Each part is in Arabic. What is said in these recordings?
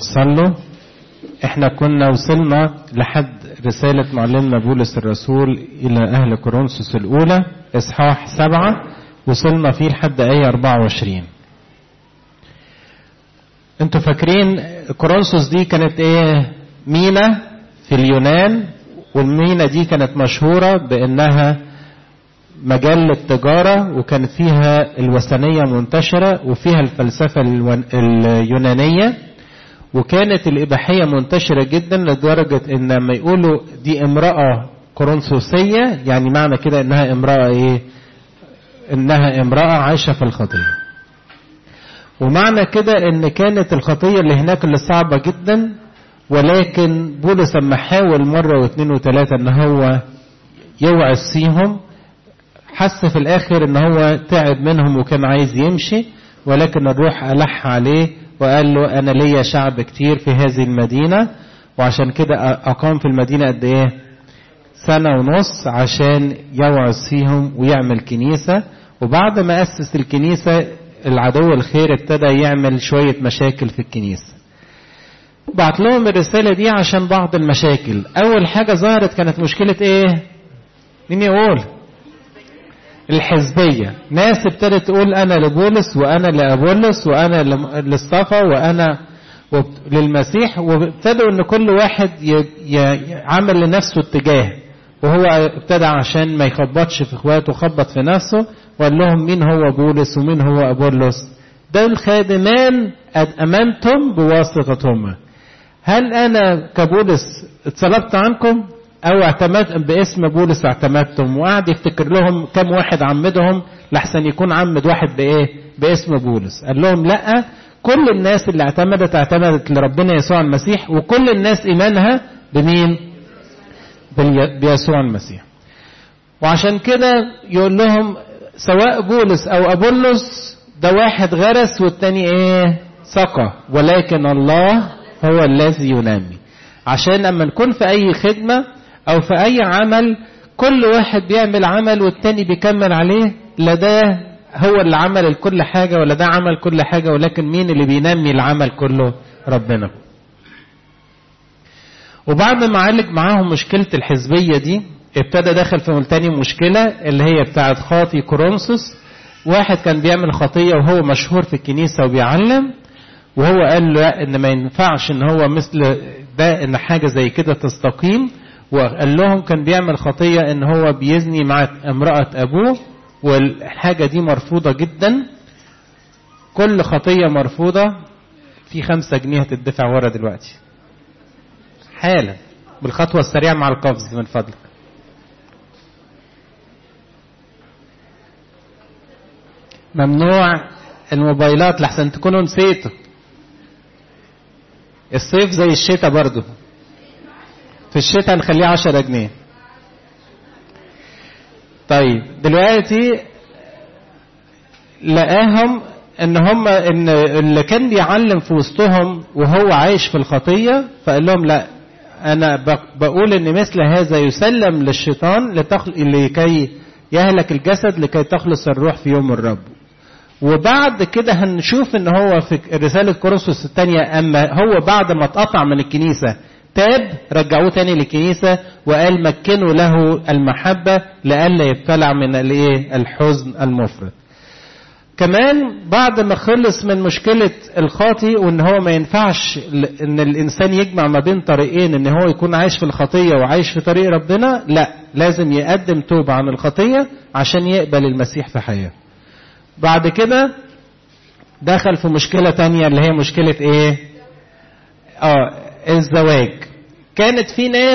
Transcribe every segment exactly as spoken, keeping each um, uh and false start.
صلوا. احنا كنا وصلنا لحد رسالة معلمنا بولس الرسول إلى أهل كورنثوس الأولى إصحاح سبعة، وصلنا فيه لحد آية أربعة وعشرين. انتوا فاكرين كورنثوس دي كانت ايه؟ مينا في اليونان، والمينا دي كانت مشهورة بأنها مجال للتجارة، وكانت فيها الوثنية منتشرة وفيها الفلسفة اليونانية، وكانت الإباحية منتشرة جدا لدرجة ان لما يقولوا دي امرأة كورنثوسية يعني معنى كده انها امرأة ايه؟ انها امرأة عايشة في الخطية. ومعنى كده ان كانت الخطية اللي هناك اللي صعبة جدا، ولكن بولس لما حاول مرة واثنين وثلاثة ان هو يوعظ فيهم، حس في الاخر ان هو تعب منهم وكان عايز يمشي، ولكن الروح ألح عليه وقال له انا ليا شعب كتير في هذه المدينة، وعشان كده اقام في المدينة قد ايه؟ سنة ونص عشان يوعظ فيهم ويعمل كنيسة. وبعد ما أسس الكنيسة العدو الخير ابتدى يعمل شوية مشاكل في الكنيسة. بعت لهم الرسالة دي عشان بعض المشاكل. أول حاجة ظهرت كانت مشكلة إيه؟ مين يقول؟ الحزبية. ناس ابتدت تقول أنا لبولس وأنا لأبولس وأنا للصفا وأنا للمسيح، وابتدوا ان كل واحد يعمل لنفسه اتجاه، وهو ابتدى عشان ما يخبطش في اخواته خبط في نفسه وقال لهم مين هو بولس ومين هو أبولس؟ دول خادمان امنتم بواسطتهما. هل انا كبولس اتصلبت عنكم او اعتمدت باسم بولس اعتمدتم؟ وقعد يفتكر لهم كم واحد عمدهم لحسن يكون عمد واحد بايه؟ باسم بولس. قال لهم لا، كل الناس اللي اعتمدت اعتمدت لربنا يسوع المسيح، وكل الناس ايمانها بمين؟ بيسوع المسيح. وعشان كده يقول لهم سواء بولس او أبولس ده واحد غرس والتاني ايه؟ سقى، ولكن الله هو الذي ينمي. عشان لما نكون في اي خدمة او في اي عمل كل واحد بيعمل عمل والتاني بيكمل عليه، لا ده هو اللي عمل كل حاجة ولا ده عمل كل حاجة، ولكن مين اللي بينمي العمل كله؟ ربنا. وبعد ما عالج معاهم مشكلة الحزبية دي، ابتدى دخل في تاني مشكلة اللي هي بتاعت خاطي كورنثوس. واحد كان بيعمل خطية وهو مشهور في الكنيسة وبيعلم، وهو قال له ان ما ينفعش ان هو مثل ده ان حاجة زي كده تستقيم. وقال لهم كان بيعمل خطية ان هو بيزني مع امرأة ابوه، والحاجة دي مرفوضة جدا. كل خطية مرفوضة. في خمسة جنيه هتدفع ورا دلوقتي حالا بالخطوة السريعة مع القفز من فضلك. ممنوع الموبايلات لحسن تكونوا نسيتوا. الصيف زي الشتاء برضو، في الشتاء نخليه عشرة جنيه. طيب دلوقتي لقاهم ان هم ان اللي كان بيعلم في وسطهم وهو عايش في الخطية، فقال لهم لا، انا بقول ان مثل هذا يسلم للشيطان لكي يهلك الجسد لكي تخلص الروح في يوم الرب. وبعد كده هنشوف ان هو في رسالة كورنثوس الثانية اما هو بعد ما اتقطع من الكنيسة تاب، رجعوه تاني للكنيسة وقال مكنوا له المحبة لئلا يبتلع من الايه؟ الحزن المفرط. كمان بعد ما خلص من مشكلة الخاطي وان هو ما ينفعش ان الانسان يجمع ما بين طريقين، ان هو يكون عايش في الخطية وعايش في طريق ربنا، لا، لازم يقدم توبة عن الخطية عشان يقبل المسيح في حياته. بعد كده دخل في مشكلة تانية اللي هي مشكلة ايه؟ اه الزواج. كانت في ناس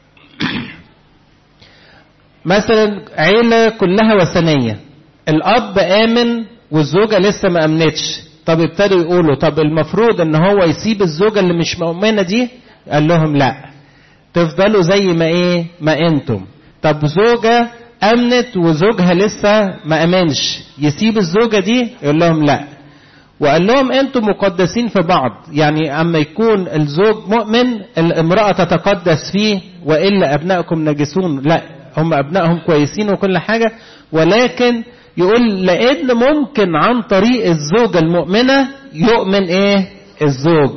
مثلا عيلة كلها وثنية، الاب امن والزوجة لسه ما امنتش. طب ابتدوا يقولوا طب المفروض ان هو يسيب الزوجة اللي مش مؤمنة دي؟ قال لهم لا، تفضلوا زي ما ايه؟ ما انتم. طب زوجة امنت وزوجها لسه ما امنش، يسيب الزوجة دي؟ يقول لهم لا. وقال لهم انتم مقدسين في بعض، يعني اما يكون الزوج مؤمن الامرأة تتقدس فيه، وإلا ابنائكم نجسون. لا، هم ابنائهم كويسين وكل حاجة، ولكن يقول لان ممكن عن طريق الزوجة المؤمنة يؤمن ايه؟ الزوج.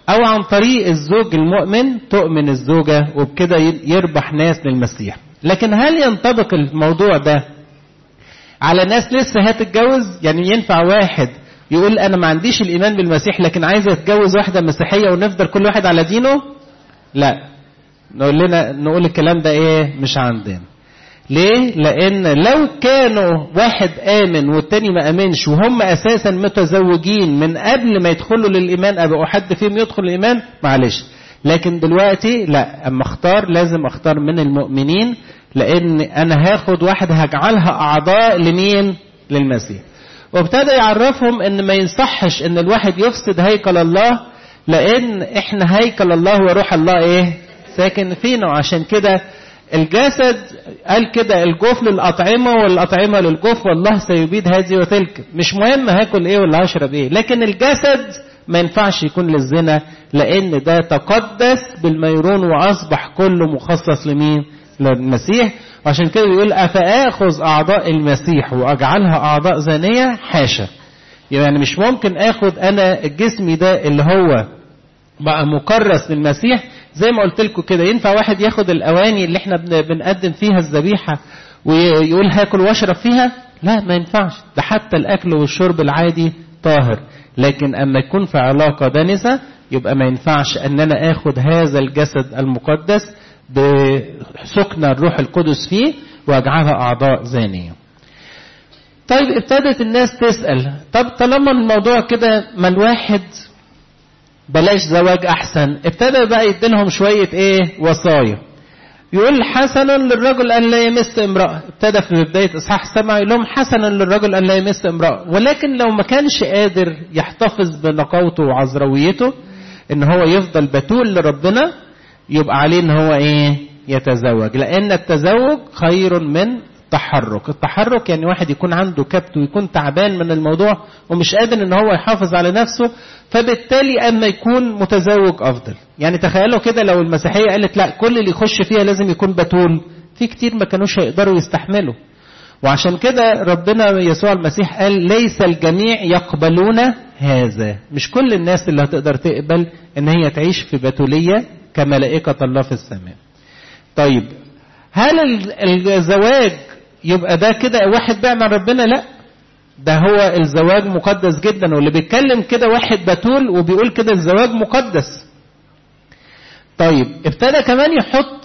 او عن طريق الزوج المؤمن تؤمن الزوجة وبكده يربح ناس للمسيح. لكن هل ينطبق الموضوع ده على ناس لسه هتتجوز؟ يعني ينفع واحد يقول انا ما عنديش الايمان بالمسيح لكن عايز اتجوز واحدة مسيحية ونفضل كل واحد على دينه؟ لا، نقول لنا نقول الكلام ده ايه مش عندنا. ليه؟ لان لو كانوا واحد امن والتاني ما امنش وهم اساسا متزوجين من قبل ما يدخلوا للايمان او حد فيهم يدخل الايمان معلش، لكن دلوقتي لا، اما اختار لازم اختار من المؤمنين، لان انا هاخد واحد هجعلها اعضاء لمين؟ للمسيح. وابتدى يعرفهم ان ما ينصحش ان الواحد يفسد هيكل الله، لان احنا هيكل الله وروح الله ايه ساكن فينا. وعشان كده الجسد قال كده الجوف للأطعمة والأطعمة للجوف والله سيبيد هذه وتلك. مش مهم هاكل ايه ولا هشرب ايه، لكن الجسد ما ينفعش يكون للزنا، لان ده تقدس بالميرون واصبح كله مخصص لمين؟ للمسيح. وعشان كده بيقول افاخذ اعضاء المسيح واجعلها اعضاء زانية؟ حاشا. يعني مش ممكن اخد انا الجسم ده اللي هو بقى مكرس للمسيح. زي ما قلت لكم كده، ينفع واحد ياخد الاواني اللي احنا بنقدم فيها الذبيحه ويقول هاكل واشرب فيها؟ لا، ما ينفعش. ده حتى الاكل والشرب العادي طاهر، لكن اما يكون في علاقه دنسه يبقى ما ينفعش ان انا اخد هذا الجسد المقدس بسكن الروح القدس فيه واجعلها اعضاء زانيه. طيب ابتدت الناس تسال، طب طالما الموضوع كده ما الواحد بلاش زواج احسن. ابتدى بقى يديلهم شوية ايه وصايا. يقول حسنا للرجل ان لا يمس امرأة. ابتدى في بداية اصحاح سبعة يقول لهم حسنا للرجل ان لا يمس امرأة، ولكن لو ما كانش قادر يحتفظ بنقاوته وعذرويته ان هو يفضل بتول لربنا، يبقى عليه ان هو ايه يتزوج، لان التزوج خير من التحرك. التحرك يعني واحد يكون عنده كبت ويكون تعبان من الموضوع ومش قادر ان هو يحافظ على نفسه، فبالتالي اما يكون متزوج افضل. يعني تخيلوا كده لو المسيحية قالت لا كل اللي يخش فيها لازم يكون بتول، في كتير ما كانوش هيقدروا يستحملوا. وعشان كده ربنا يسوع المسيح قال ليس الجميع يقبلون هذا. مش كل الناس اللي هتقدر تقبل ان هي تعيش في بتولية كملائكة الله في السماء. طيب هل الزواج يبقى ده كده واحد بقى مع ربنا؟ لا، ده هو الزواج مقدس جدا، واللي بيتكلم كده واحد بتول وبيقول كده الزواج مقدس. طيب ابتدى كمان يحط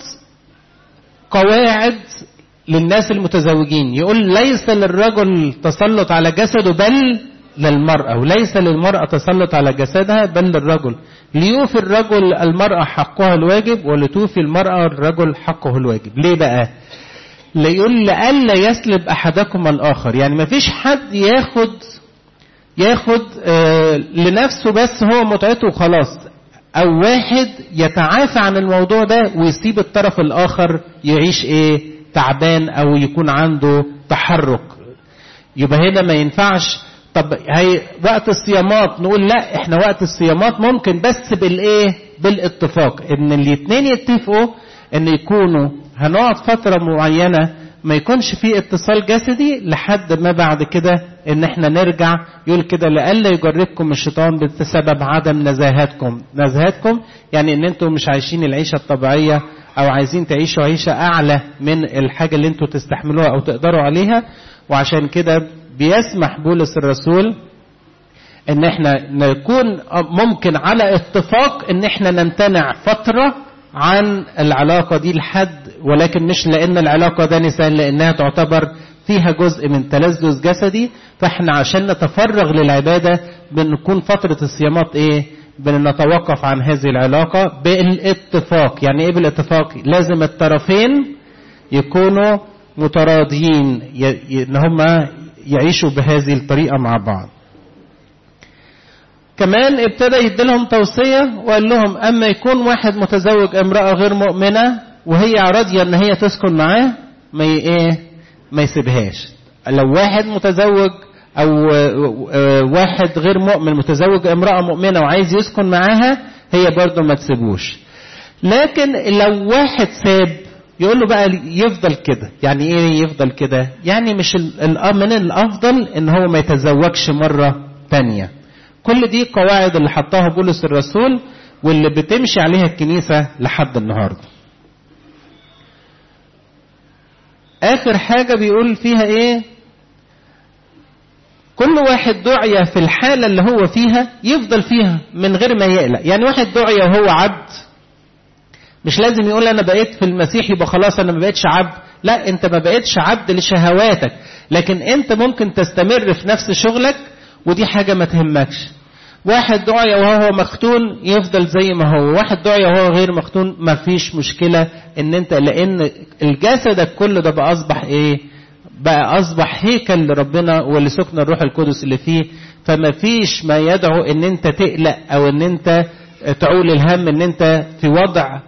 قواعد للناس المتزوجين، يقول ليس للرجل تسلط على جسده بل للمرأة، وليس للمرأة تسلط على جسدها بل للرجل، ليوفي الرجل المرأة حقها الواجب ولتوفي المرأة الرجل حقه الواجب. ليه بقى؟ ليقول لألا يسلب أحدكم الآخر. يعني ما فيش حد ياخد ياخد آه لنفسه بس هو متعته وخلاص، أو واحد يتعافى عن الموضوع ده ويسيب الطرف الآخر يعيش إيه تعبان أو يكون عنده تحرك. يبقى هنا ما ينفعش. طب هي وقت الصيامات نقول لا، احنا وقت الصيامات ممكن بس بالايه بالاتفاق، ان الاثنين يتفقوا ان يكونوا هنقعد فترة معينة ما يكونش في اتصال جسدي لحد ما بعد كده ان احنا نرجع. يقول كده لألا يجربكم الشيطان بسبب عدم نزاهتكم. نزاهتكم يعني ان انتم مش عايشين العيشة الطبيعية او عايزين تعيشوا عيشة اعلى من الحاجة اللي انتم تستحملوها او تقدروا عليها. وعشان كده بيسمح بولس الرسول ان احنا نكون ممكن على اتفاق ان احنا نمتنع فترة عن العلاقة دي لحد، ولكن مش لان العلاقة ده نسان، لانها تعتبر فيها جزء من تلذذ جسدي. فاحنا عشان نتفرغ للعبادة بنكون فترة الصيامات ايه بنتوقف عن هذه العلاقة بالاتفاق. يعني ايه بالاتفاق؟ لازم الطرفين يكونوا متراضيين ان هم يعيشوا بهذه الطريقة مع بعض. كمان ابتدى يديلهم توصية وقال لهم اما يكون واحد متزوج امرأة غير مؤمنة وهي راضية ان هي تسكن معاه ما ايه ما يسيبهاش. لو واحد متزوج او واحد غير مؤمن متزوج امرأة مؤمنة وعايز يسكن معاها هي برضو ما تسيبوش. لكن لو واحد ساب يقول له بقى يفضل كده. يعني ايه يفضل كده؟ يعني مش من الافضل ان هو ما يتزوجش مرة تانية. كل دي قواعد اللي حطاها بولس الرسول واللي بتمشي عليها الكنيسة لحد النهاردة. آخر حاجة بيقول فيها إيه؟ كل واحد دعية في الحالة اللي هو فيها يفضل فيها من غير ما يقلق. يعني واحد دعية وهو عبد مش لازم يقول أنا بقيت في المسيح يبقى خلاص أنا ما بقيتش عبد. لا، أنت ما بقيتش عبد لشهواتك، لكن أنت ممكن تستمر في نفس شغلك ودي حاجة ما تهمكش. واحد دعية وهو مختون يفضل زي ما هو، واحد دعية وهو غير مختون ما فيش مشكلة ان انت، لان الجسدك كله ده بقى اصبح ايه؟ بقى اصبح هيكل لربنا واللي سكن الروح القدس اللي فيه. فما فيش ما يدعو ان انت تقلق او ان انت تعول الهم ان انت في وضع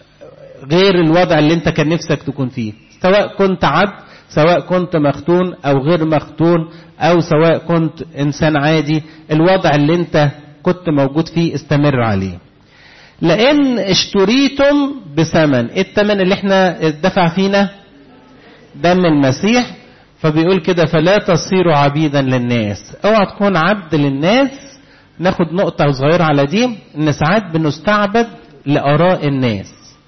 غير الوضع اللي انت كان نفسك تكون فيه، سواء كنت عبد، سواء كنت مختون او غير مختون، او سواء كنت انسان عادي. الوضع اللي انت كنت موجود فيه استمر عليه. لان اشتريتم بثمن. الثمن اللي احنا اتدفع فينا دم المسيح. فبيقول كده فلا تصيروا عبيدا للناس. اوعى تكون عبد للناس. ناخد نقطة صغيرة على دي، ان ساعات بنستعبد لآراء الناس.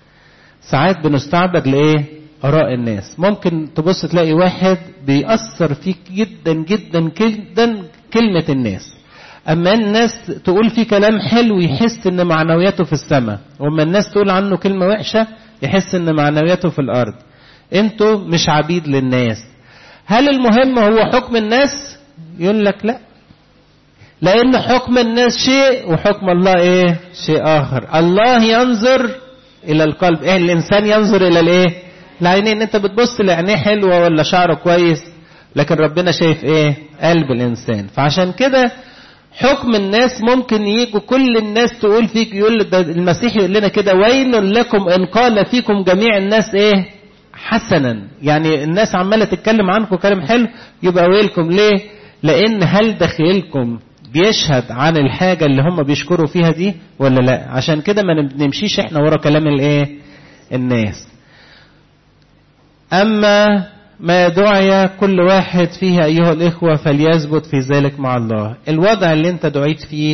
ساعات بنستعبد لايه؟ آراء الناس. ممكن تبص تلاقي واحد بيأثر فيك جدا جدا جدا كلمة الناس. أما الناس تقول فيه كلام حلو يحس إن معنوياته في السماء، وأما الناس تقول عنه كلمة وحشة يحس إن معنوياته في الأرض. أنتوا مش عبيد للناس. هل المهم هو حكم الناس؟ يقول لك لا، لأن حكم الناس شيء وحكم الله إيه؟ شيء آخر. الله ينظر إلى القلب. إيه الإنسان ينظر إلى الإيه؟ العينين. انت بتبص لعينيه حلوة ولا شعره كويس، لكن ربنا شايف ايه؟ قلب الانسان. فعشان كده حكم الناس ممكن يجوا كل الناس تقول فيك، يقول ده المسيح يقول لنا كده ويل لكم ان قال فيكم جميع الناس ايه؟ حسنا. يعني الناس عمالة تتكلم عنكم كلام حلو يبقى ويلكم. ليه؟ لان هل داخلكم بيشهد عن الحاجة اللي هم بيشكروا فيها دي ولا لا؟ عشان كده ما نمشيش احنا ورا كلام الايه؟ الناس. أما ما دعي كل واحد فيه أيها الإخوة فليثبت في ذلك مع الله. الوضع اللي انت دعيت فيه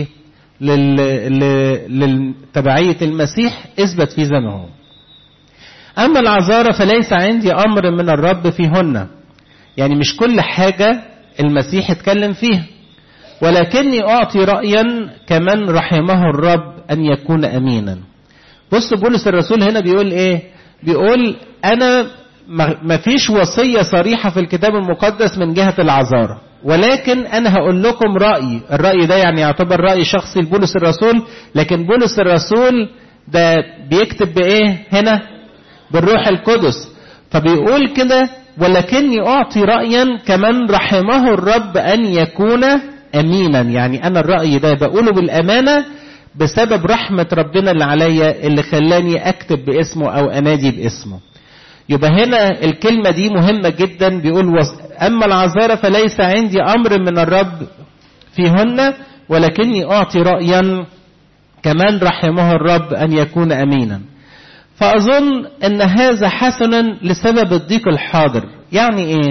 للتبعية المسيح اثبت فيه زي ما هو. أما العذارى فليس عندي أمر من الرب فيهن. يعني مش كل حاجة المسيح اتكلم فيها، ولكني أعطي رأيا كمن رحمه الرب أن يكون أمينا. بص بولس الرسول هنا بيقول إيه؟ بيقول أنا ما فيش وصية صريحة في الكتاب المقدس من جهة العذارى، ولكن أنا هقول لكم رأيي. الرأي ده يعني يعتبر رأي شخصي لبولس الرسول، لكن بولس الرسول ده بيكتب بإيه هنا؟ بالروح القدس. فبيقول كده ولكني أعطي رأيا كمن رحمه الرب أن يكون أمينا. يعني أنا الرأي ده بقوله بالأمانة بسبب رحمة ربنا اللي عليا اللي خلاني أكتب باسمه أو أنادي باسمه. يبقى هنا الكلمة دي مهمة جدا. بيقول أما العذارى فليس عندي أمر من الرب فيهن، ولكني أعطي رأيا كمان رحمه الرب أن يكون أمينا. فأظن أن هذا حسنا لسبب الضيق الحاضر. يعني إيه؟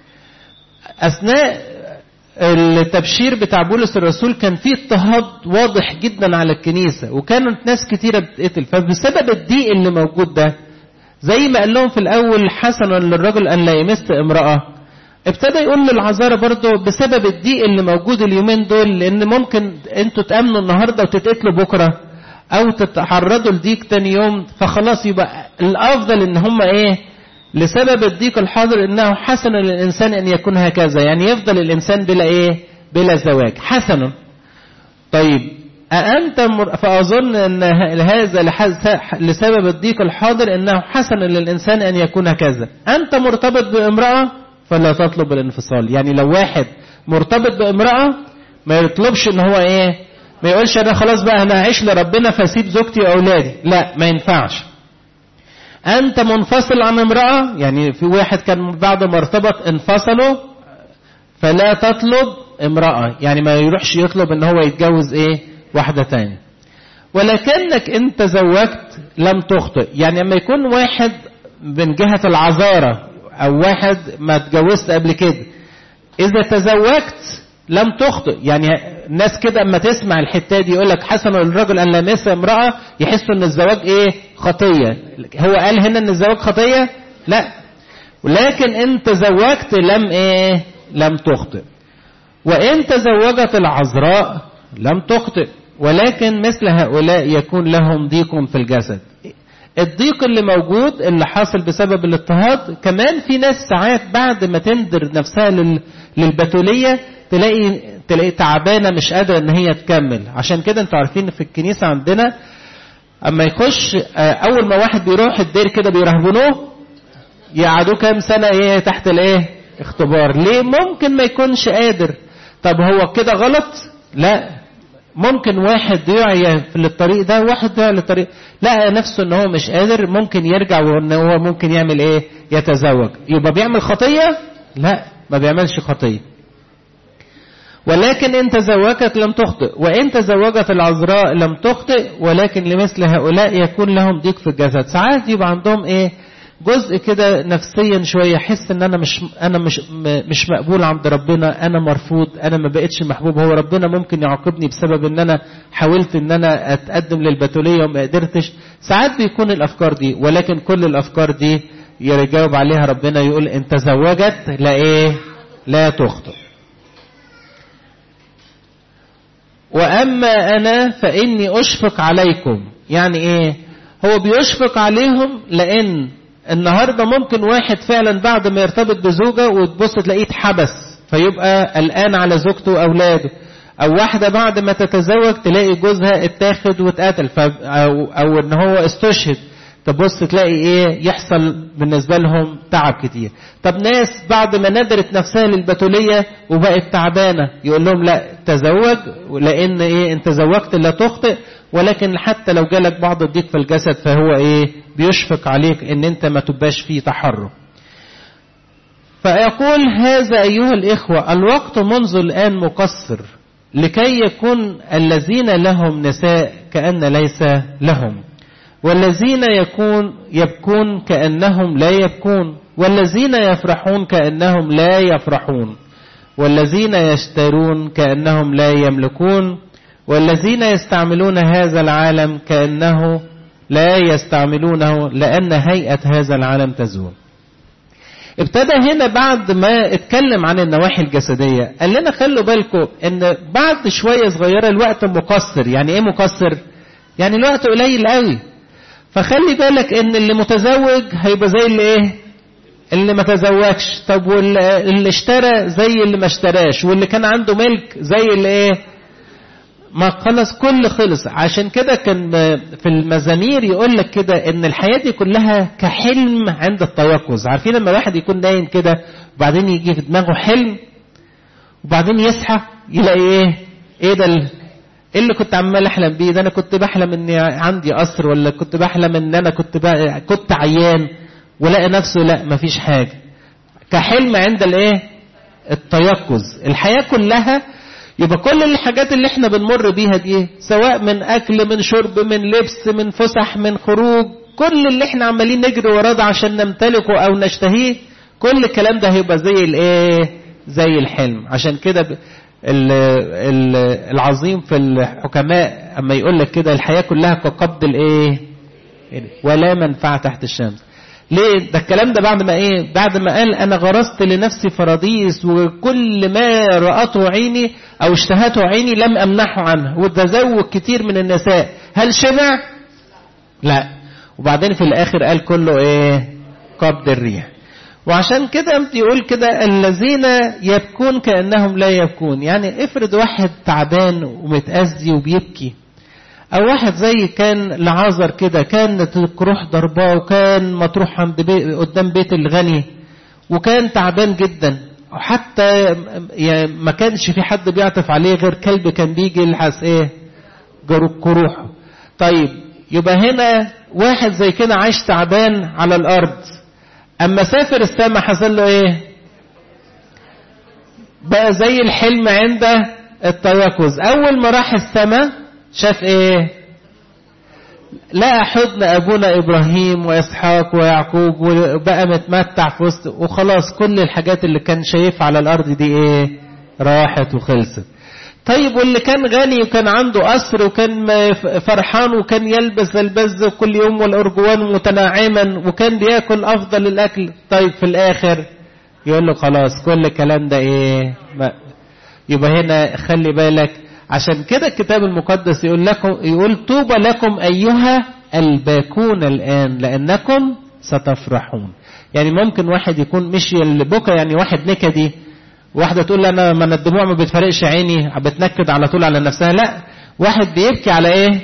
أثناء التبشير بتاع بولس الرسول كان فيه اضطهاد واضح جدا على الكنيسة، وكانت ناس كتيرة بتقتل. فبسبب الضيق اللي موجود ده، زي ما قال لهم في الأول حسنا للرجل أن لا يمس امرأة، ابتدى يقول للعذارى برضه بسبب الضيق اللي موجود اليومين دول، لأن ممكن انتوا تأمنوا النهاردة وتتقتلوا بكرة، أو تتعرضوا لضيق تاني يوم. فخلاص يبقى الأفضل إن هم إيه؟ لسبب الضيق الحاضر إنه حسن للإنسان أن يكون هكذا. يعني يفضل الإنسان بلا إيه؟ بلا زواج. حسن. طيب أنت مر... فأظن أن هذا لسبب الضيق الحاضر إنه حسن للإنسان أن يكون كذا. أنت مرتبط بامرأة فلا تطلب الانفصال. يعني لو واحد مرتبط بامرأة ما يطلبش إن هو إيه؟ ما يقولش أنا خلاص بقى أنا هعيش لربنا فسيب زوجتي وأولادي. لا، ما ينفعش. أنت منفصل عن امرأة، يعني في واحد كان بعد ما ارتبط انفصلوا، فلا تطلب امرأة. يعني ما يروحش يطلب إن هو يتجوز إيه؟ واحدة تانية. ولكنك انت زوجت لم تخطئ. يعني لما يكون واحد من جهة العذارى او واحد ما اتجوزت قبل كده، اذا تزوجت لم تخطئ. يعني الناس كده اما تسمع الحته دي يقول لك حسن للرجل ان لمس امراه، يحسوا ان الزواج ايه؟ خطيه. هو قال هنا ان الزواج خطيه؟ لا، ولكن ان تزوجت لم ايه؟ لم تخطئ. وان تزوجت العذراء لم تخطئ، ولكن مثل هؤلاء يكون لهم ضيق في الجسد. الضيق اللي موجود اللي حاصل بسبب الاضطهاد، كمان في ناس ساعات بعد ما تندر نفسها لل... للبتولية تلاقي تلاقي تعبانة مش قادرة ان هي تكمل. عشان كده انتوا عارفين في الكنيسة عندنا اما يخش اول ما واحد بيروح الدير كده بيرهبنوه، يقعدوه كام سنة ايه تحت الايه؟ اختبار. ليه؟ ممكن ما يكونش قادر. طب هو كده غلط؟ لا، ممكن واحد يعي في الطريق ده، واحد يعي للطريق لقى نفسه ان هو مش قادر، ممكن يرجع وان هو ممكن يعمل ايه؟ يتزوج. يبقى بيعمل خطية؟ لا، ما بيعملش خطية. ولكن ان تزوجت لم تخطئ، وان تزوجت العذراء لم تخطئ، ولكن لمثل هؤلاء يكون لهم ضيق في الجسد. ساعات يبقى عندهم ايه؟ جزء كده نفسيا شويه، يحس ان انا مش انا مش مش مقبول عند ربنا، انا مرفوض، انا ما بقتش محبوب. هو ربنا ممكن يعاقبني بسبب ان انا حاولت ان انا اتقدم للبتوليه وما قدرتش. ساعات بيكون الافكار دي، ولكن كل الافكار دي يجاوب عليها ربنا يقول ان تزوجت لا ايه؟ لا تخطئ. واما انا فاني اشفق عليكم. يعني ايه؟ هو بيشفق عليهم لان النهاردة ممكن واحد فعلا بعد ما يرتبط بزوجة وتبص تلاقيه اتحبس فيبقى قلقان على زوجته وأولاده، أو واحدة بعد ما تتزوج تلاقي جوزها اتاخد واتقتل أو, أو إن هو استشهد، تبص تلاقي إيه يحصل بالنسبة لهم تعب كتير. طب ناس بعد ما ندرت نفسها للبتولية وبقت تعبانة يقول لهم لا تزوج، لأن إيه؟ إن تزوجت لا تخطئ، ولكن حتى لو جالك بعض الضيق في الجسد فهو ايه؟ بيشفق عليك ان انت ما تبقاش فيه تحرك. فيقول هذا ايها الاخوة الوقت منذ الان مقصر لكي يكون الذين لهم نساء كأن ليس لهم، والذين يكون يبكون كأنهم لا يبكون، والذين يفرحون كأنهم لا يفرحون، والذين يشترون كأنهم لا يملكون، والذين يستعملون هذا العالم كأنه لا يستعملونه، لأن هيئة هذا العالم تزول. ابتدى هنا بعد ما اتكلم عن النواحي الجسدية قال لنا خلوا بالكم ان بعد شوية صغيرة الوقت مقصر. يعني ايه مقصر؟ يعني الوقت قليل قوي. فخلي بالك ان اللي متزوج هيبقى زي اللي ايه؟ اللي ما تزوجش. طب واللي اشترى زي اللي ما اشتراش، واللي كان عنده ملك زي اللي ايه؟ ما خلص كل خلص. عشان كده كان في المزامير يقول لك كده ان الحياة دي كلها كحلم عند التيقظ. عارفين لما واحد يكون نايم كده وبعدين يجي في دماغه حلم وبعدين يصحى يلاقي ايه؟ ايه ده ايه اللي كنت عمال احلم بيه ده؟ انا كنت بحلم اني عندي قصر، ولا كنت بحلم ان انا كنت بقى كنت عيان، ولاقي نفسه لا مفيش حاجة. كحلم عند الايه؟ التيقظ. الحياة كلها يبقى كل الحاجات اللي احنا بنمر بيها دي، سواء من اكل من شرب من لبس من فسح من خروج، كل اللي احنا عمالين نجري وراه ده عشان نمتلكه او نشتهيه، كل الكلام ده هيبقى زي الايه؟ زي الحلم. عشان كده العظيم في الحكماء اما يقول لك كده الحياة كلها كقبض الايه؟ ولا منفعة تحت الشمس. ليه؟ ده الكلام ده بعد ما ايه؟ بعد ما قال انا غرست لنفسي فراديس وكل ما رأته عيني او اشتهته عيني لم امنحه عنه، وتزوج كتير من النساء. هل شبع؟ لا. وبعدين في الاخر قال كله ايه؟ قبض الريح. وعشان كده يقول كده الذين يبكون كأنهم لا يبكون. يعني افرض واحد تعبان ومتأذي وبيبكي، او واحد زي كان لعازر كده كانت الكروح ضرباه وكان مطروح عند بي قدام بيت الغني وكان تعبان جدا، وحتى يعني ما كانش في حد بيعطف عليه غير كلب كان بيجي يلحس ايه؟ كروحه. طيب يبقى هنا واحد زي كده عايش تعبان على الارض، اما سافر السماء حصل له ايه؟ بقى زي الحلم عند التيقظ. اول ما راح السماء شاف ايه؟ لقى حضن ابونا ابراهيم واسحاق ويعقوب، وبقى متمتع في وسط، وخلاص كل الحاجات اللي كان شايفها على الارض دي ايه؟ راحت وخلصت. طيب واللي كان غني وكان عنده قصر وكان فرحان وكان يلبس البز كل يوم والأرجوان متناعما وكان بياكل أفضل الأكل، طيب في الآخر يقول له خلاص كل الكلام ده إيه؟ يبقى هنا خلي بالك. عشان كده الكتاب المقدس يقول لكم، يقول طوبى لكم أيها الباكون الآن لأنكم ستفرحون. يعني ممكن واحد يكون مشي البكا، يعني واحد نكدي، واحدة تقول أنا من الدموع ما بتفرقش عيني، بتنكد على طول على نفسها. لا، واحد بيبكي على إيه؟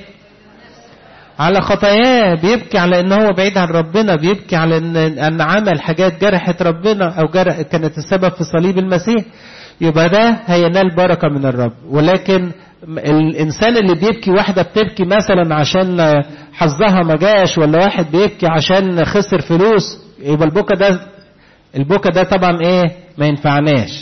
على خطاياه، بيبكي على إن هو بعيد عن ربنا، بيبكي على إن, أن عمل حاجات جرحت ربنا أو جرح كانت السبب في صليب المسيح. يبقى ده هينال بركة من الرب. ولكن الإنسان اللي بيبكي، واحدة بتبكي مثلا عشان حظها ما جاش، ولا واحد بيبكي عشان خسر فلوس، يبقى البكا ده البكا ده طبعا إيه؟ ما ينفعناش.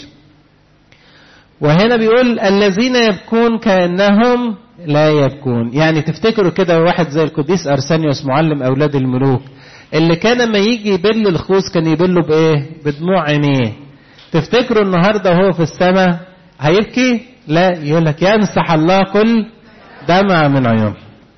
وهنا بيقول الذين يبكون كأنهم لا يبكون. يعني تفتكروا كده واحد زي القديس أرسانيوس معلم أولاد الملوك، اللي كان ما يجي يبل الخوص كان يبله بإيه؟ بدموع عينيه. تفتكروا النهاردة هو في السماء هيبكي؟ لا، يقول لك يمسح الله كل دمع من عيون.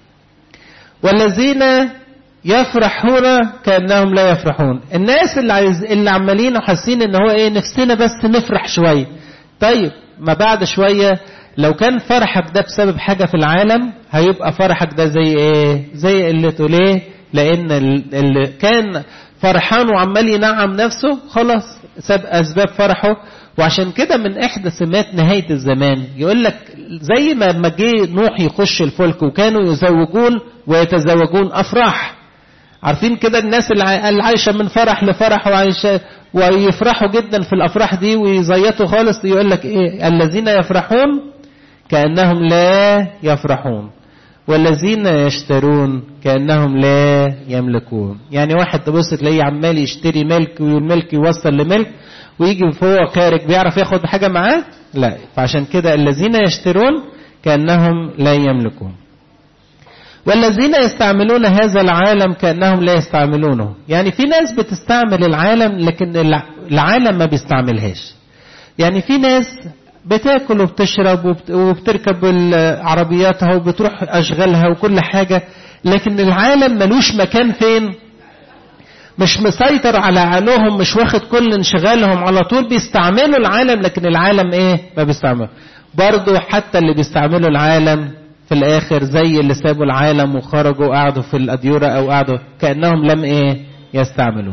والذين يفرحون كأنهم لا يفرحون. الناس اللي عايز اللي عمالين وحاسين ان هو ايه، نفسنا بس نفرح شويه. طيب ما بعد شويه لو كان فرحك ده بسبب حاجه في العالم، هيبقى فرحك ده زي ايه؟ زي اللي تقول ايه؟ لان اللي كان فرحان وعمال ينعم نفسه خلاص ساب اسباب فرحه. وعشان كده من احدى سمات نهايه الزمان يقول لك زي ما لما جه نوح يخش الفلك وكانوا يزوجون ويتزوجون افراح، عارفين كده الناس اللي عايشه من فرح لفرح وعايشه ويفرحوا جدا في الافراح دي ويزيطوا خالص، يقول لك ايه؟ الذين يفرحون كانهم لا يفرحون والذين يشترون كانهم لا يملكون. يعني واحد تبص تلاقيه عمال يشتري ملك والملك يوصل لملك ويجي فوق خارج بيعرف ياخد حاجه معاه؟ لا. فعشان كده الذين يشترون كانهم لا يملكون. والذين يستعملون هذا العالم كأنهم لا يستعملونه. يعني في ناس بتستعمل العالم لكن العالم ما بيستعملهاش. يعني في ناس بتاكل وبتشرب وبتركب عربياتها وبتروح أشغالها وكل حاجة، لكن العالم ملوش مكان فين؟ مش مسيطر على عقلهم، مش واخد كل انشغالهم، على طول بيستعملوا العالم لكن العالم ايه؟ ما بيستعمله. برضو حتى اللي بيستعملوا العالم في الآخر زي اللي سابوا العالم وخرجوا وقعدوا في الأديرة أو قعدوا كأنهم لم إيه؟ يستعملون.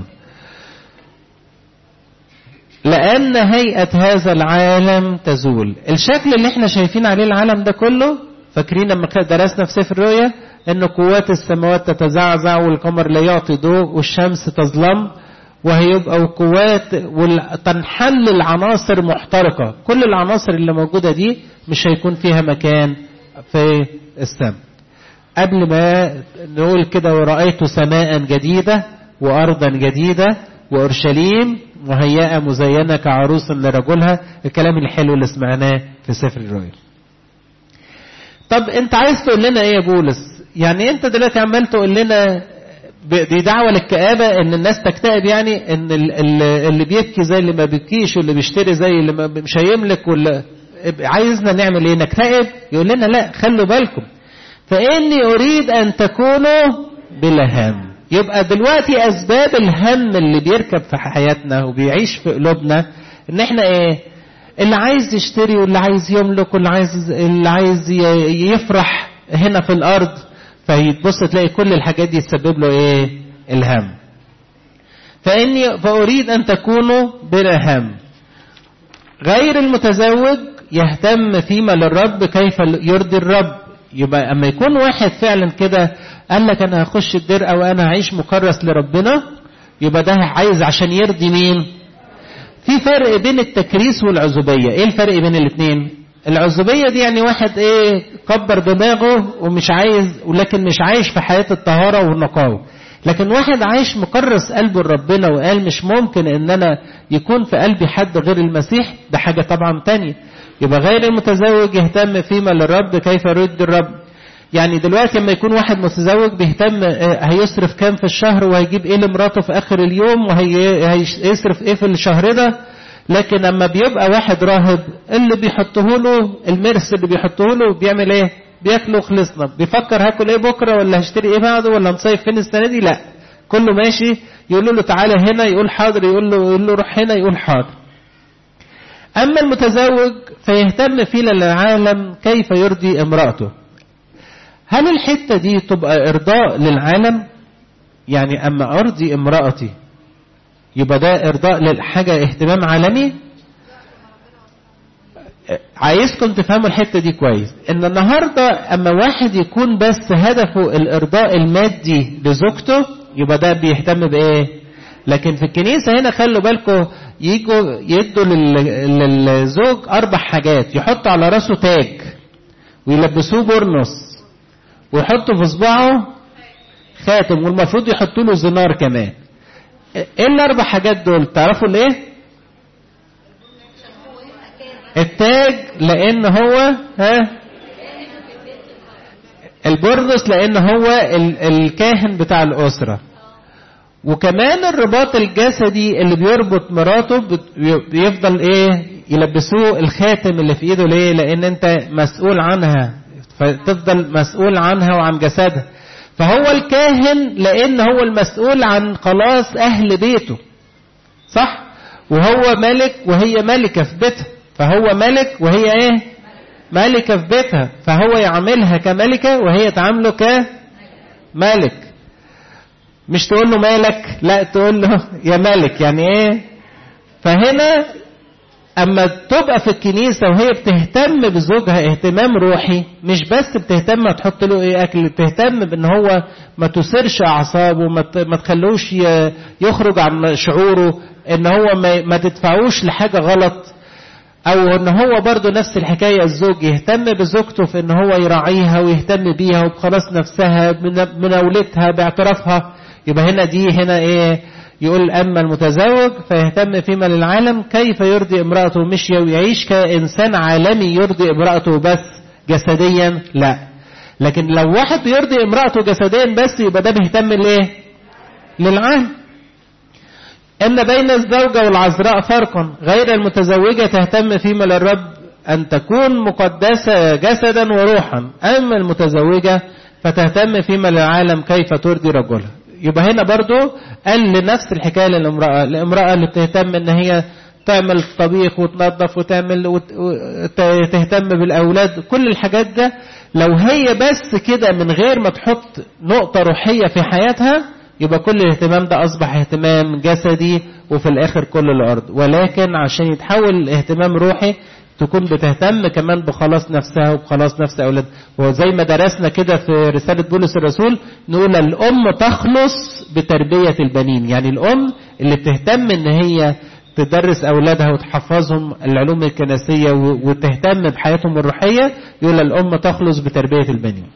لأن هيئة هذا العالم تزول. الشكل اللي احنا شايفين عليه العالم ده كله، فاكرين لما درسنا في سفر الرؤيا أن قوات السماوات تتزعزع والقمر لا يعطي ضوء والشمس تظلم، وهيبقى القوات وتنحل العناصر محترقة. كل العناصر اللي موجودة دي مش هيكون فيها مكان في السماء. قبل ما نقول كده ورأيت سماء جديدة وأرضا جديدة وأورشليم مهيئة مزينة كعروس لرجلها، الكلام الحلو اللي سمعناه في سفر الرؤيا. طب انت عايز تقول لنا ايه يا بولس؟ يعني انت دلوقتي عمال تقول لنا دي دعوة للكآبة ان الناس تكتئب، يعني ان اللي بيبكي زي اللي ما بيبكيش واللي بيشتري زي اللي مش هيملك، ولا عايزنا نعمل ايه؟ نكتئب؟ يقول لنا لا، خلوا بالكم فإني أريد أن تكونوا بلا هم. يبقى دلوقتي أسباب الهم اللي بيركب في حياتنا وبيعيش في قلوبنا ان احنا ايه؟ اللي عايز يشتري واللي عايز يملك واللي عايز اللي عايز يفرح هنا في الأرض، فيتبص تلاقي كل الحاجات دي تسبب له ايه؟ الهم. فإني فأريد أن تكونوا بلا هم. غير المتزوج يهتم فيما للرب كيف يرضي الرب. يبقى اما يكون واحد فعلا كده قال لك انا هخش الدرقه وانا هعيش مكرس لربنا، يبقى ده عايز عشان يرضي مين؟ في فرق بين التكريس والعزوبيه. ايه الفرق بين الاثنين؟ العزوبيه دي يعني واحد ايه؟ كبر دماغه ومش عايز، ولكن مش عايش في حياه الطهاره والنقاوه. لكن واحد عايش مكرس قلبه لربنا وقال مش ممكن ان انا يكون في قلبي حد غير المسيح، ده حاجة طبعا تانية. يبقى غير المتزوج يهتم فيما للرب كيف يرد الرب. يعني دلوقتي لما يكون واحد متزوج بيهتم هيصرف كام في الشهر وهيجيب ايه لمراته في اخر اليوم وهيصرف ايه في الشهر ده، لكن لما بيبقى واحد راهب اللي بيحطه له المرس اللي بيحطه له بيعمل ايه؟ بياكله خلصنا، بيفكر هاكل ايه بكره ولا هشتري ايه بعده ولا نصيف فين السنه دي، لا كله ماشي. يقولوا له تعالى هنا يقول حاضر، يقول له يقول له روح هنا يقول حاضر. اما المتزوج فيهتم في العالم كيف يرضي امرأته. هل الحته دي تبقى ارضاء للعالم؟ يعني اما ارضي امرأتي يبقى ده ارضاء للحاجه اهتمام عالمي؟ عايزكم تفهموا الحته دي كويس، ان النهارده اما واحد يكون بس هدفه الارضاء المادي لزوجته يبقى ده بيهتم بايه؟ لكن في الكنيسه هنا خلوا بالكم يجوا يدوا للزوج اربع حاجات، يحطوا على راسه تاج ويلبسوه برنس ويحطوا في اصبعه خاتم، والمفروض يحطوا له زنار كمان. ايه الاربع حاجات دول؟ تعرفوا ليه؟ التاج لان هو ها البرنس لان هو الكاهن بتاع الاسره، وكمان الرباط الجسدي اللي بيربط مراته بيفضل ايه؟ يلبسوه الخاتم اللي في ايده. ليه؟ لان انت مسؤول عنها، فتفضل مسؤول عنها وعن جسدها. فهو الكاهن لان هو المسؤول عن خلاص اهل بيته، صح؟ وهو ملك وهي ملكة في بيتها، فهو ملك وهي ايه؟ ملكة في بيتها، فهو يعاملها كملكة وهي تعامله كملك. مش تقول له مالك، لا تقول له يا ملك، يعني ايه؟ فهنا اما تبقى في الكنيسة وهي بتهتم بزوجها اهتمام روحي، مش بس بتهتم تحط له ايه اكل، بتهتم بان هو ما تسرش اعصابه، ما تخلوش يخرج عن شعوره، ان هو ما تدفعوش لحاجة غلط. او ان هو برضو نفس الحكاية الزوج يهتم بزوجته في ان هو يراعيها ويهتم بيها وبخلاص نفسها بمناولتها باعترافها. يبقى هنا دي هنا ايه؟ يقول اما المتزوج فيهتم فيما للعالم كيف يرضي امرأته، مش يعيش كإنسان عالمي يرضي امرأته بس جسديا، لا. لكن لو واحد بيرضي امرأته جسديا بس يبقى ده بيهتم ليه؟ للعالم. ان بين الزوجة والعذراء فرق، غير المتزوجة تهتم فيما للرب ان تكون مقدسة جسدا وروحا، اما المتزوجة فتهتم فيما للعالم كيف ترضي رجلها. يبقى هنا برضو قال لنفس الحكاية للامرأة، الامرأة اللي بتهتم ان هي تعمل طبيخ وتنظف وتعمل وتهتم بالاولاد، كل الحاجات ده لو هي بس كده من غير ما تحط نقطة روحية في حياتها يبقى كل الاهتمام ده اصبح اهتمام جسدي وفي الاخر كل الارض. ولكن عشان يتحول اهتمام روحي تكون بتهتم كمان بخلاص نفسها وبخلاص نفس أولاد. وزي ما درسنا كده في رسالة بولس الرسول نقول الأم تخلص بتربية البنين، يعني الأم اللي بتهتم ان هي تدرس أولادها وتحفظهم العلوم الكنسية وتهتم بحياتهم الروحية، يقول الأم تخلص بتربية البنين.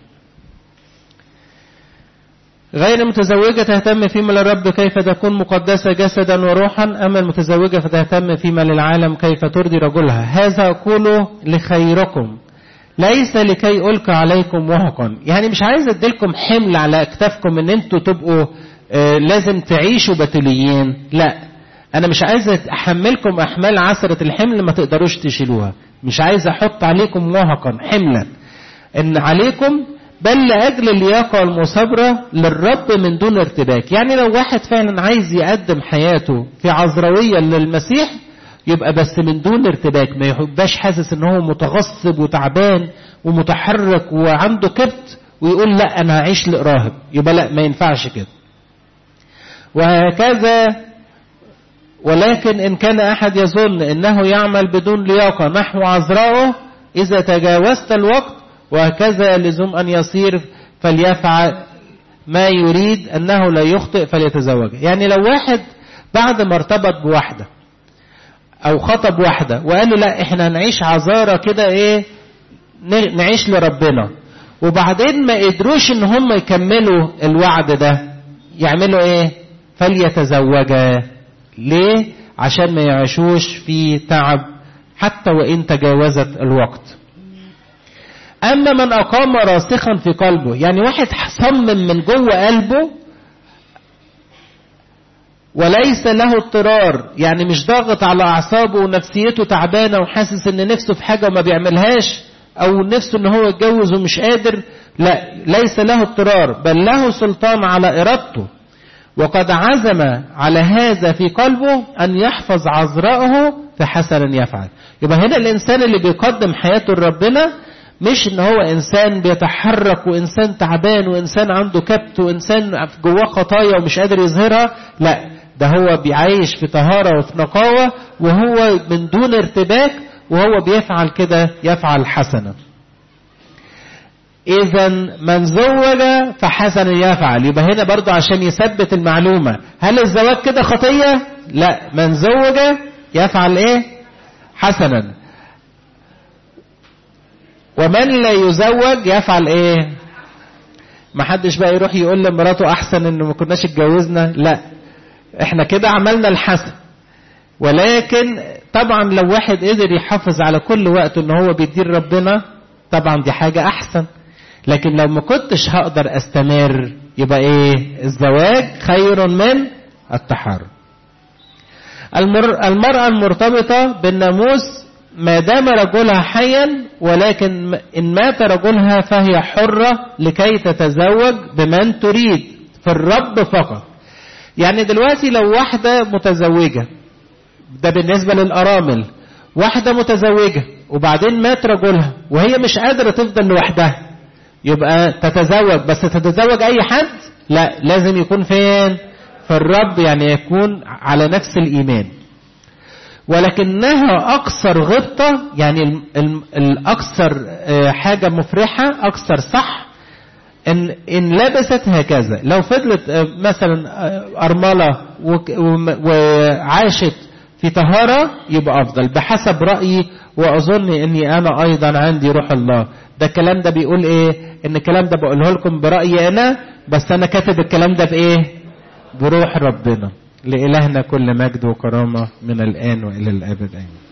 غير المتزوجة تهتم فيما للرب كيف تكون مقدسة جسدا وروحا، أما المتزوجة فتهتم فيما للعالم كيف ترضي رجلها. هذا أقوله لخيركم ليس لكي ألقى عليكم وهقا، يعني مش عايز أديلكم حمل على أكتافكم ان انتوا تبقوا آه لازم تعيشوا بتوليين، لا، أنا مش عايز أحملكم أحمال عسرة الحمل ما تقدروش تشيلوها، مش عايز أحط عليكم وهقا حملا إن عليكم، بل لأجل اللياقة والمثابرة للرب من دون ارتباك. يعني لو واحد فعلا عايز يقدم حياته في عذراوية للمسيح يبقى بس من دون ارتباك، ما يبقاش حاسس ان هو متغصب وتعبان ومتحرك وعنده كبت ويقول لا انا هعيش لراهب، يبقى لا، ما ينفعش كده. وهكذا ولكن ان كان احد يظن انه يعمل بدون لياقة نحو عذراءه اذا تجاوزت الوقت وهكذا لزوم أن يصير فليفعل ما يريد أنه لا يخطئ فليتزوج. يعني لو واحد بعد ما ارتبط بواحدة أو خطب واحدة وقال له لا احنا نعيش عذارة كده ايه نعيش لربنا، وبعدين ما قدروش ان هم يكملوا الوعد ده، يعملوا ايه؟ فليتزوجا. ليه؟ عشان ما يعيشوش في تعب حتى وإن تجاوزت الوقت. أما من أقام راسخا في قلبه، يعني واحد صمم من جوه قلبه، يعني واحد صمم من جوه قلبه ان هو يعيش لربنا، وبعدين ما قدروش ان هم يكملوا الوعد ده، يعملوا ايه؟ فليتزوجا. ليه؟ عشان ما يعيشوش في تعب حتى وإن تجاوزت الوقت. أما من أقام راسخا في قلبه، يعني واحد صمم من جوه قلبه، يعني واحد صمم من جوه قلبه، يعني واحد صمم من جوه قلبه ان هو يعيش لربنا، وبعدين ما قدروش ان هم يكملوا الوعد ده، يعملوا ايه؟ فليتزوجا. ليه؟ عشان ما يعيشوش في تعب حتى وإن تجاوزت الوقت. أما من أقام راسخا في قلبه، يعني واحد صمم من جوه قلبه وليس له اضطرار، يعني مش ضاغط على أعصابه ونفسيته تعبانة وحاسس ان نفسه في حاجة وما بيعملهاش، او نفسه ان هو يتجوز ومش قادر. لا، ليس له اضطرار، بل له سلطان على إرادته، وقد عزم على هذا في قلبه أن يحفظ عذراءه فحسنا يفعل. يبقى هنا الإنسان اللي بيقدم حياته لربنا مش ان هو انسان بيتحرك وانسان تعبان وانسان عنده كبت وانسان جواه خطايا ومش قادر يظهرها، لا، ده هو بيعيش في طهارة وفي نقاوة وهو من دون ارتباك، وهو بيفعل كده يفعل حسنا. إذا من زوج فحسنا يفعل. يبقى هنا برضو عشان يثبت المعلومة، هل الزواج كده خطية؟ لا، من زوج يفعل ايه؟ حسنا. ومن لا يزوج يفعل ايه؟ ما حدش بقى يروح يقول لمراته احسن انه ما كناش اتجوزنا، لا، احنا كده عملنا الحسن. ولكن طبعا لو واحد قدر يحافظ على كل وقت ان هو بيدير ربنا، طبعا دي حاجة احسن. لكن لو ما كنتش هقدر استمر، يبقى ايه؟ الزواج خير من التحرر. المر... المرأة المرتبطة بالناموس ما دام رجلها حيا، ولكن إن مات رجلها فهي حرة لكي تتزوج بمن تريد في الرب فقط. يعني دلوقتي لو واحدة متزوجة، ده بالنسبة للأرامل، واحدة متزوجة وبعدين مات رجلها وهي مش قادرة تفضل لوحدها، يبقى تتزوج، بس تتزوج أي حد؟ لا، لازم يكون فين؟ في الرب، يعني يكون على نفس الإيمان. ولكنها أكثر غبطة، يعني الأكثر حاجة مفرحة، أكثر صح، إن, إن لبست هكذا. لو فضلت مثلا أرملة وعاشت في طهارة يبقى أفضل بحسب رأيي، وأظن أني أنا أيضا عندي روح الله. ده الكلام ده بيقول إيه؟ إن الكلام ده بقوله لكم برأيي أنا، بس أنا كاتب الكلام ده بإيه؟ بروح ربنا. لإلهنا كل مجد وكرامة من الآن وإلى الأبد، آمين.